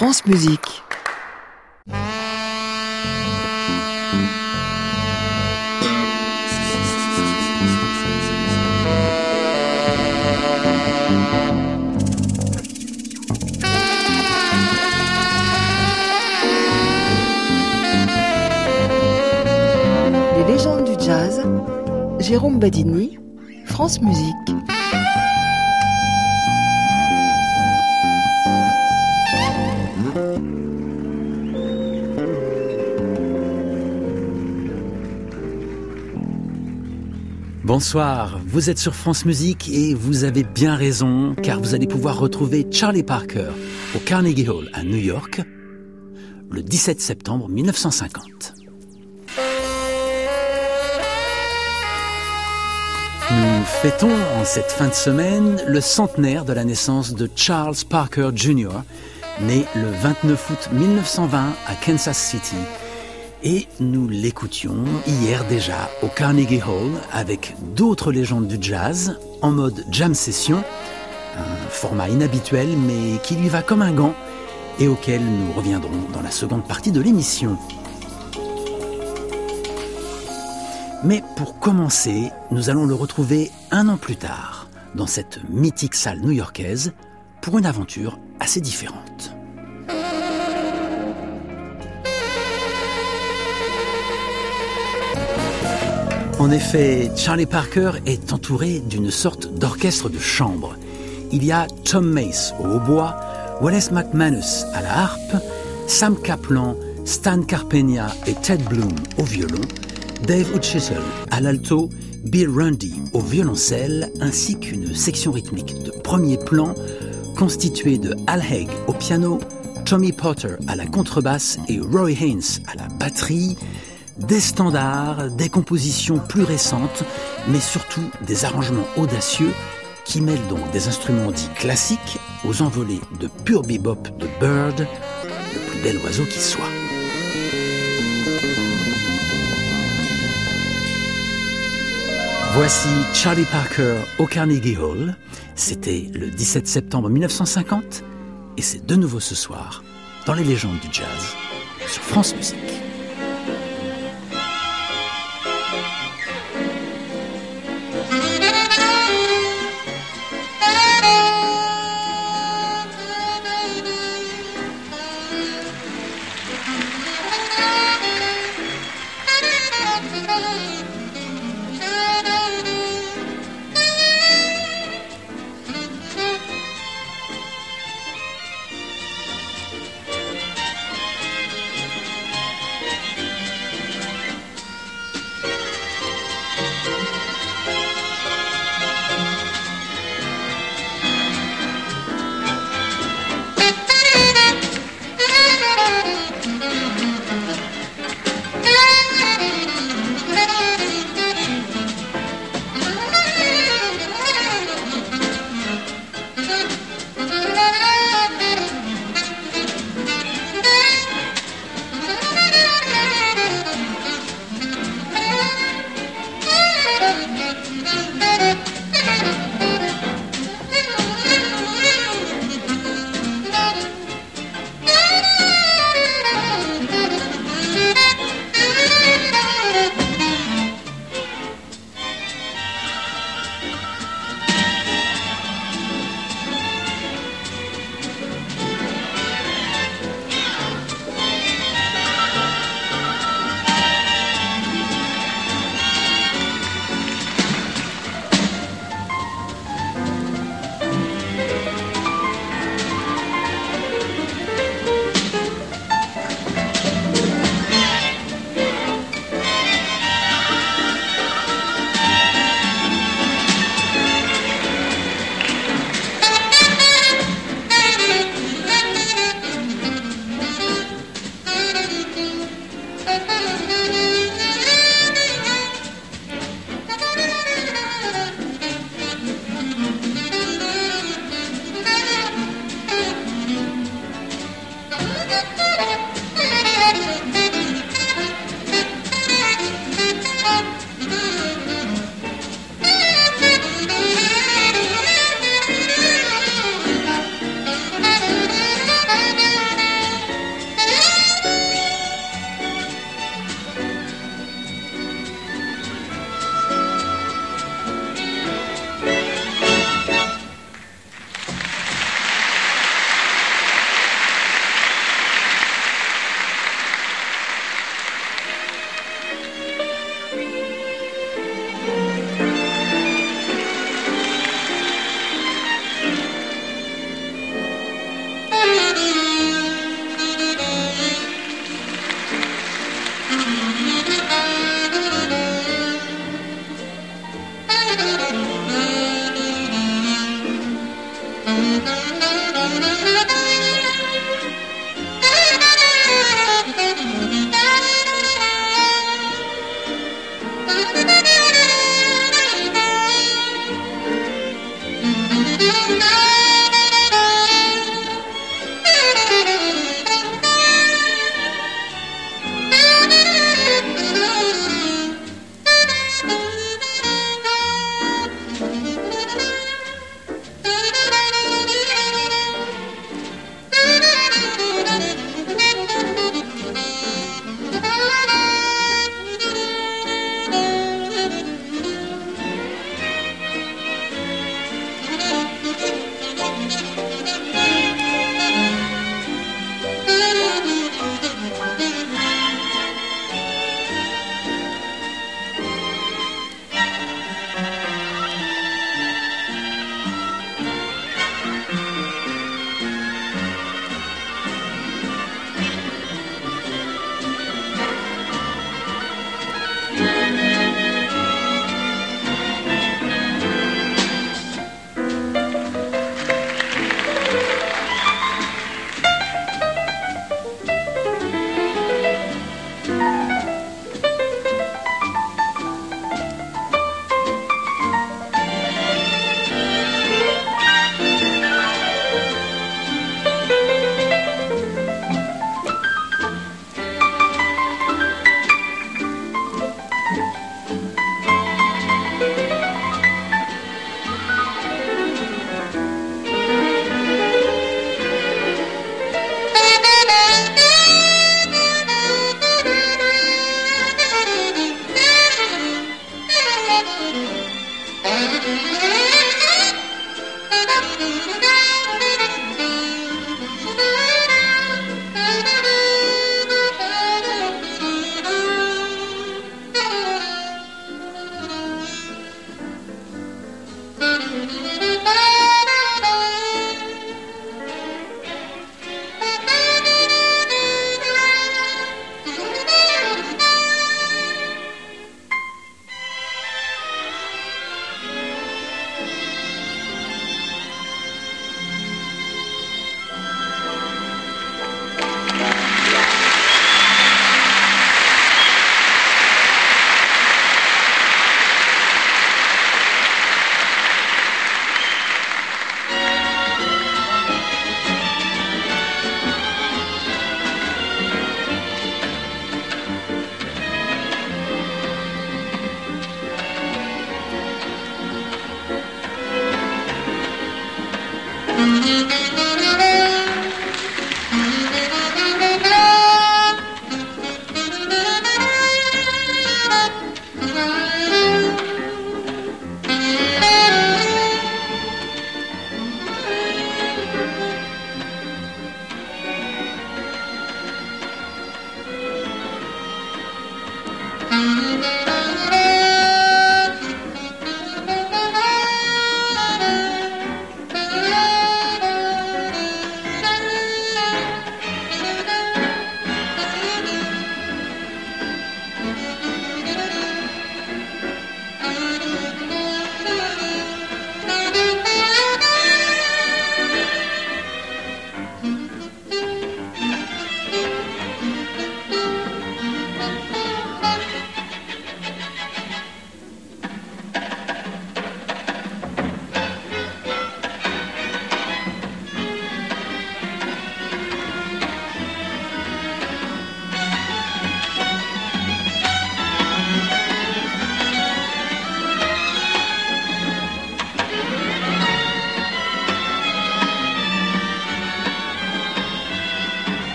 France Musique. Les légendes du jazz, Jérôme Badini, France Musique. Bonsoir, vous êtes sur France Musique et vous avez bien raison, car vous allez pouvoir retrouver Charlie Parker au Carnegie Hall à New York le 17 septembre 1950. Nous fêtons en cette fin de semaine le centenaire de la naissance de Charles Parker Jr., né le 29 août 1920 à Kansas City. Et nous l'écoutions hier déjà au Carnegie Hall avec d'autres légendes du jazz en mode jam session, un format inhabituel mais qui lui va comme un gant et auquel nous reviendrons dans la seconde partie de l'émission. Mais pour commencer, nous allons le retrouver un an plus tard dans cette mythique salle new-yorkaise pour une aventure assez différente. En effet, Charlie Parker est entouré d'une sorte d'orchestre de chambre. Il y a Tom Mace au hautbois, Wallace McManus à la harpe, Sam Kaplan, Stan Carpegna et Ted Bloom au violon, Dave Uchisel à l'alto, Bill Rundy au violoncelle, ainsi qu'une section rythmique de premier plan constituée de Al Haig au piano, Tommy Potter à la contrebasse et Roy Haynes à la batterie. Des standards, des compositions plus récentes, mais surtout des arrangements audacieux qui mêlent donc des instruments dits classiques aux envolées de pur bebop de Bird, le plus bel oiseau qui soit. Voici Charlie Parker au Carnegie Hall. C'était le 17 septembre 1950 et c'est de nouveau ce soir dans les légendes du jazz sur France Musique.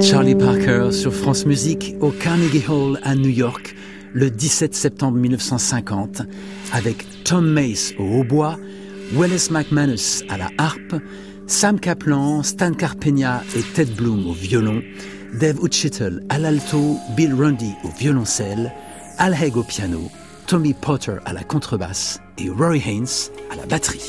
Charlie Parker sur France Musique au Carnegie Hall à New York le 17 septembre 1950 avec Tom Mace au hautbois, Wallace McManus à la harpe, Sam Kaplan, Stan Carpegna et Ted Bloom au violon, Dave Uchittle à l'alto, Bill Rundy au violoncelle, Al Haig au piano, Tommy Potter à la contrebasse et Rory Haynes à la batterie.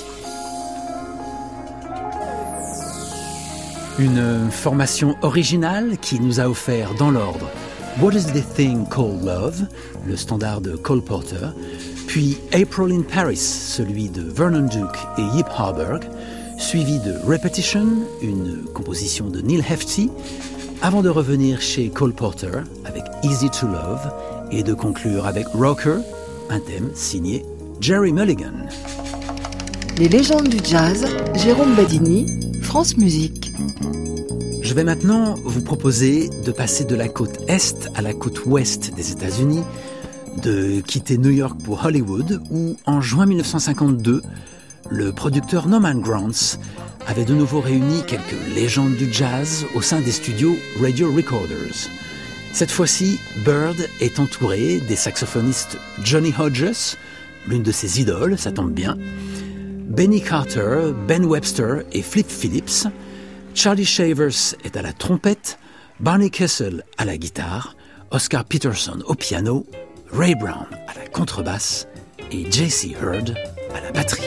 Une formation originale qui nous a offert dans l'ordre What is the Thing Called Love, le standard de Cole Porter, puis April in Paris, celui de Vernon Duke et Yip Harburg, suivi de Repetition, une composition de Neil Hefti, avant de revenir chez Cole Porter avec Easy to Love et de conclure avec Rocker, un thème signé Jerry Mulligan. Les légendes du jazz, Jérôme Badini, France Musique. Je vais maintenant vous proposer de passer de la côte est à la côte ouest des États-Unis, de quitter New York pour Hollywood, où en juin 1952, le producteur Norman Granz avait de nouveau réuni quelques légendes du jazz au sein des studios Radio Recorders. Cette fois-ci, Bird est entouré des saxophonistes Johnny Hodges, l'une de ses idoles, ça tombe bien, Benny Carter, Ben Webster et Flip Phillips. Charlie Shavers est à la trompette, Barney Kessel à la guitare, Oscar Peterson au piano, Ray Brown à la contrebasse et J.C. Hurd à la batterie.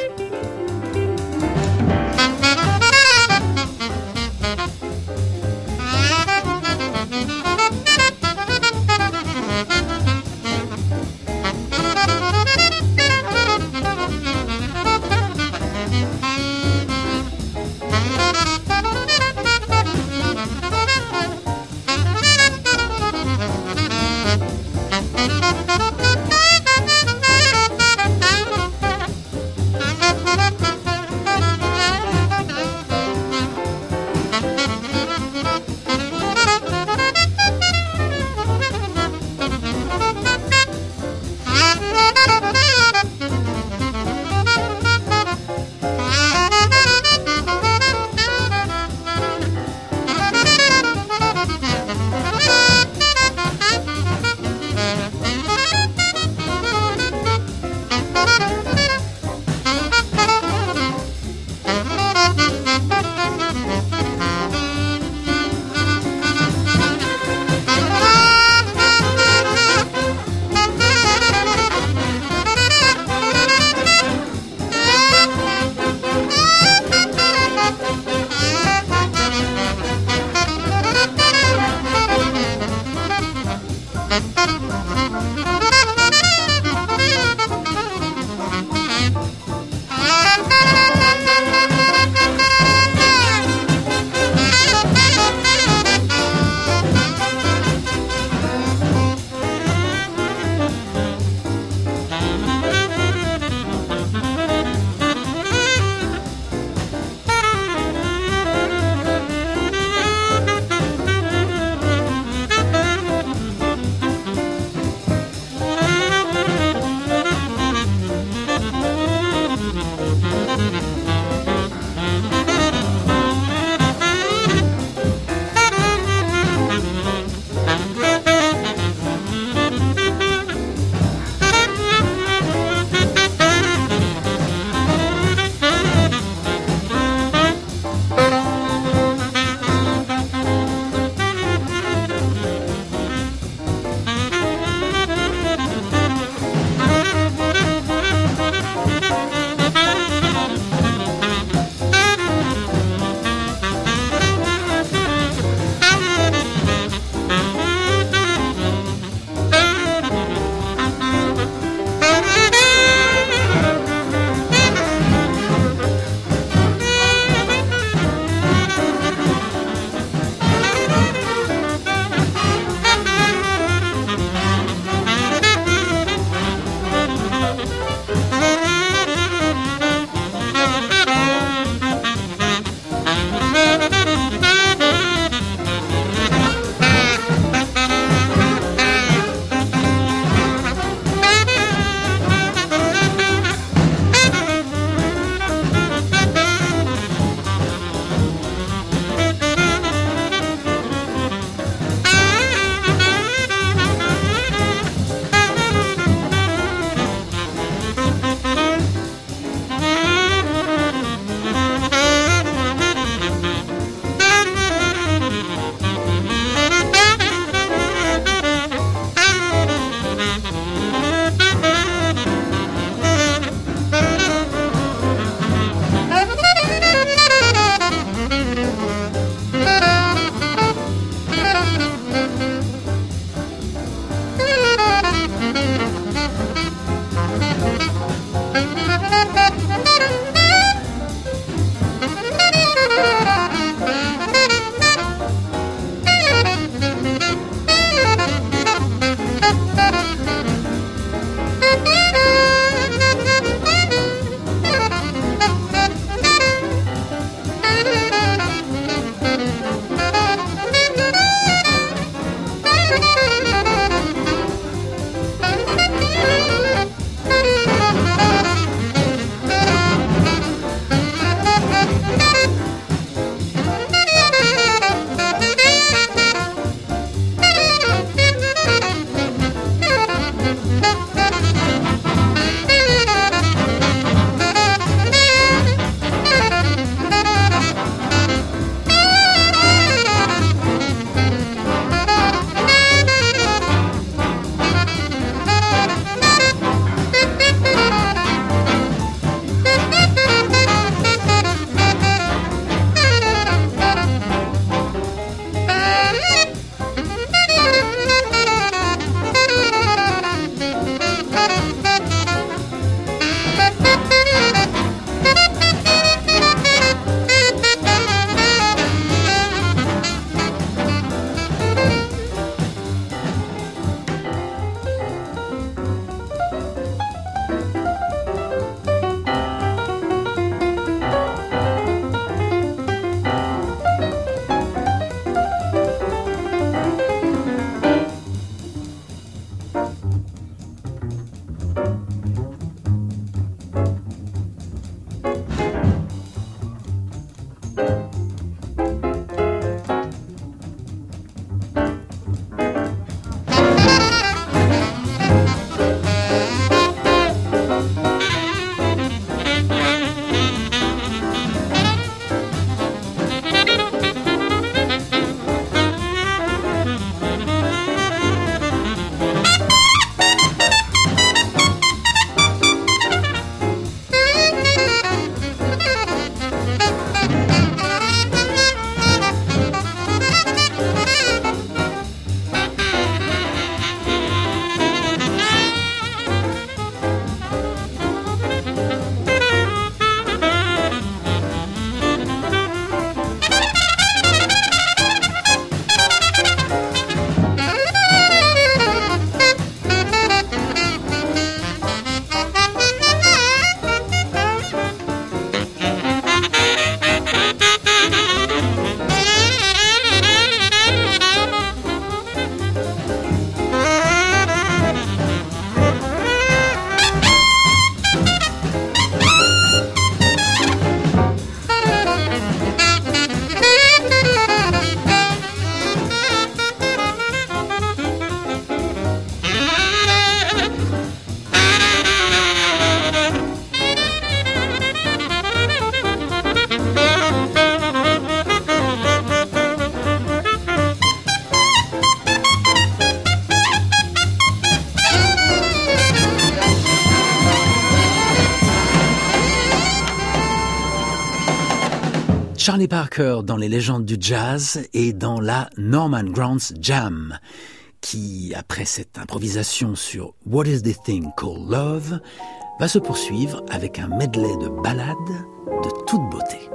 Charlie Parker dans les légendes du jazz et dans la Norman Granz Jam, qui, après cette improvisation sur What is the thing called love, va se poursuivre avec un medley de ballades de toute beauté.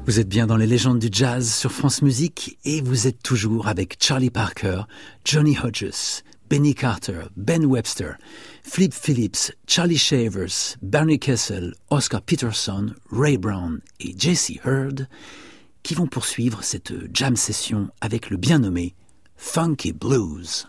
Vous êtes bien dans les légendes du jazz sur France Musique et vous êtes toujours avec Charlie Parker, Johnny Hodges, Benny Carter, Ben Webster, Flip Phillips, Charlie Shavers, Barney Kessel, Oscar Peterson, Ray Brown et Jesse Hurd qui vont poursuivre cette jam session avec le bien nommé Funky Blues.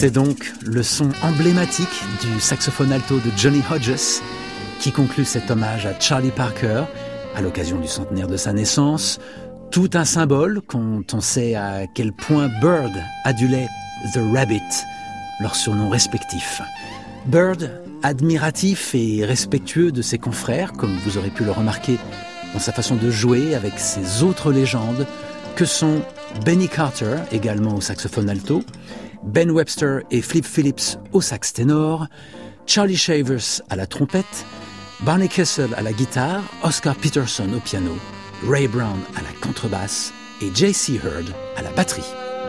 C'est donc le son emblématique du saxophone alto de Johnny Hodges qui conclut cet hommage à Charlie Parker à l'occasion du centenaire de sa naissance. Tout un symbole quand on sait à quel point Bird adulait The Rabbit, leurs surnoms respectifs. Bird, admiratif et respectueux de ses confrères, comme vous aurez pu le remarquer dans sa façon de jouer avec ses autres légendes, que sont Benny Carter, également au saxophone alto, Ben Webster et Flip Phillips au sax ténor, Charlie Shavers à la trompette, Barney Kessel à la guitare, Oscar Peterson au piano, Ray Brown à la contrebasse et J.C. Hurd à la batterie.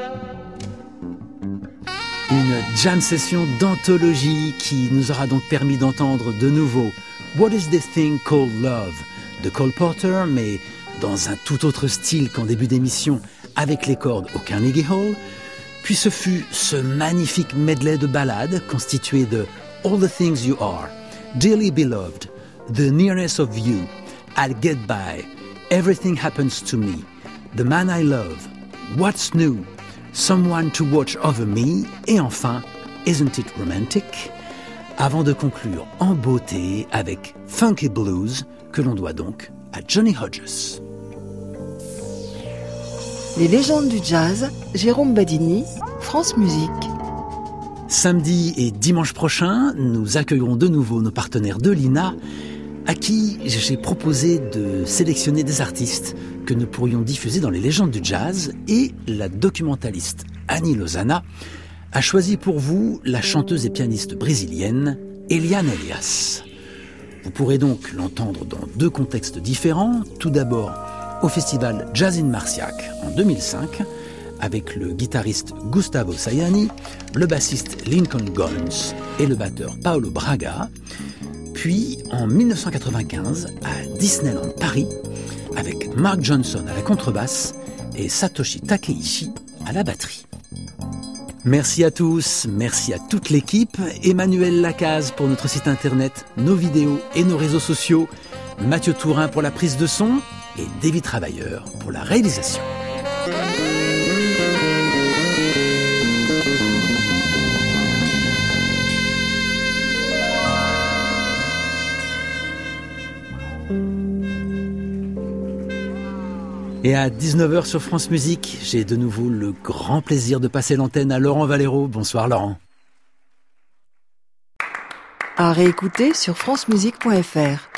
Une jam session d'anthologie qui nous aura donc permis d'entendre de nouveau What is this thing called love de Cole Porter, mais dans un tout autre style qu'en début d'émission avec les cordes au Carnegie Hall. Puis ce fut ce magnifique medley de ballades constitué de All the Things You Are, Dearly Beloved, The Nearness of You, I'll Get By, Everything Happens to Me, The Man I Love, What's New, Someone to Watch Over Me et enfin Isn't It Romantic, avant de conclure en beauté avec Funky Blues que l'on doit donc à Johnny Hodges. Les légendes du jazz, Jérôme Badini, France Musique. Samedi et dimanche prochain, nous accueillerons de nouveau nos partenaires de l'INA, à qui j'ai proposé de sélectionner des artistes que nous pourrions diffuser dans les légendes du jazz, et la documentaliste Annie Lozana a choisi pour vous la chanteuse et pianiste brésilienne Eliane Elias. Vous pourrez donc l'entendre dans deux contextes différents. Tout d'abord au festival Jazz in Marciac en 2005 avec le guitariste Gustavo Sayani, le bassiste Lincoln Goins et le batteur Paulo Braga. Puis en 1995 à Disneyland Paris avec Mark Johnson à la contrebasse et Satoshi Takeishi à la batterie. Merci à tous, merci à toute l'équipe, Emmanuel Lacaze pour notre site internet, nos vidéos et nos réseaux sociaux, Mathieu Tourin pour la prise de son et David Travailleur pour la réalisation. Et à 19h sur France Musique, j'ai de nouveau le grand plaisir de passer l'antenne à Laurent Valero. Bonsoir Laurent. À réécouter sur francemusique.fr.